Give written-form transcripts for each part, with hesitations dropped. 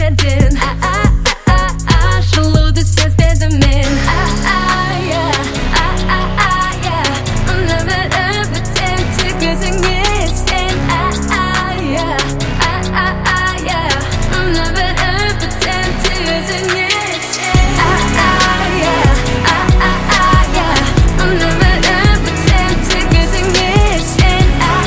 sendin Жылуды сезбедім мен Өмір бітсем тек өзіңе сен Өмір бітсем тек өзіңе сен Өмір бітсем тек өзіңе сен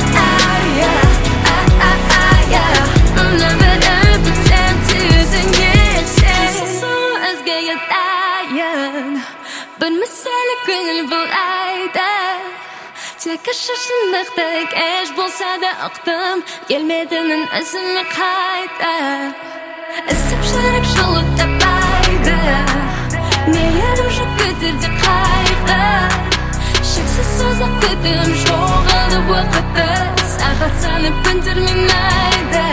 Өмір бітсем тек өзіңе сен Сосын өзгеге дайын бір мәселе көңіл бұлайды Тек шындықтық еш болса да ұқтым Келмедінің өзіме қайта Іздеп жүрек жолы таппайды Мейірім жоқ көтерде қайғы Шексіз созақ күтім жоғалды уақытты Сағат санып күндер мен айды